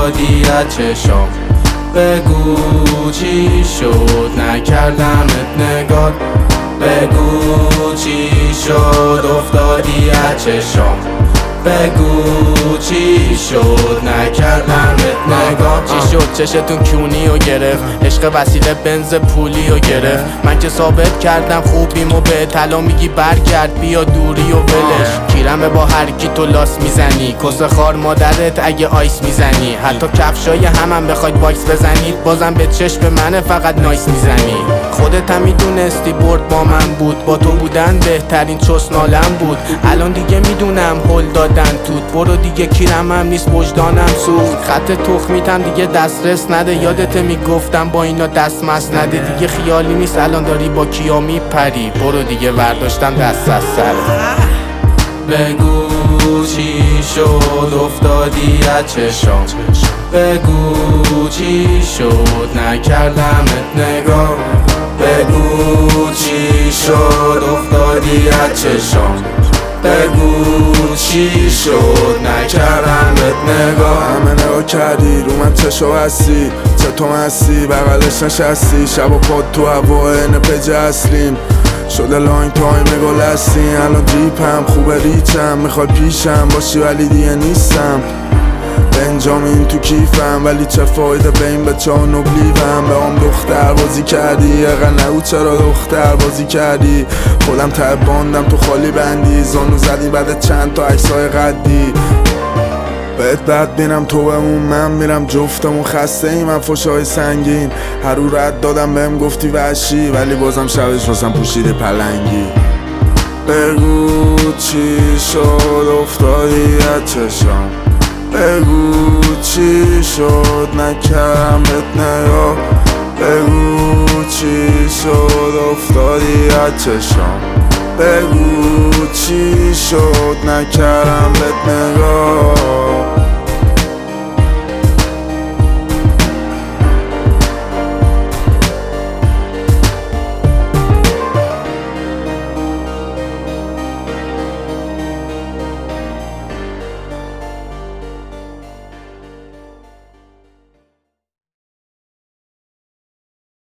افتادی از چشام، بگو چی شد نکردمت نگاه، بگو چی شد افتادی از چشام، بگو چی شد نکردمت نگاه. چی شد چشتون کونی و گرفت، عشق وسیله بنز پولی و گرفت. من که ثابت کردم خوبیمو به طلا میگی برگرد بیا دوری و ولش. کیرمه با هر کی تو لاس میزنی، کس خار مادرت اگه آیس میزنی. حتی کفشای همم بخواید واکس بزنید بازم به چشم منه فقط نایس میزنی. خودت هم میدونستی برد با من بود، با تو بودن بهترین چسنالم بود. الان دیگه میدونم هل دادن توت، برو دیگه کیرم هم نیست وجدانم سوخت. خط تخمیتم دیگه دسترس نده، یادت میگفتم با اینا دست مست نده. دیگه خیالی نیست الان داری با کیا میپری، برو دیگه ورداشتم دست از سر. بگو چی شد افتادی از چشام، بگو چی شد نکردمت نگاه، بگو چی شد افتادی از چشام، بگو چی شد نکردمت نگاه. همه نگاه کردی رو من چشو هستی، چطور هستی بغلش نشستی، شب و پاد تو هوا این پج اصلیم شده لانگ تایم گل هستی. الان جیپم خوبه ریچم، میخوای پیشم باشی ولی دیگه نیستم. بنجامین تو کیفم ولی چه فایده به این بچه ها نبلیوم. به هم دختر بازی کردی اقا نگو چرا دختر بازی کردی. خودم ته باندم تو خالی بندی، زانو زدی بعد چند تا عکسای قدی. بهت بد بینم تو بمون من میرم جفتمون خسته ای من فشای سنگین. هر رو رد دادم بهم گفتی وحشی ولی بازم شبش واسم پوشیده پلنگی. بگو چی شد افتادی از چشام، بگو چی شد نکردمت نگاه، بگو چی شد افتادی از چشام، بگو چی شد نکردمت نگاه.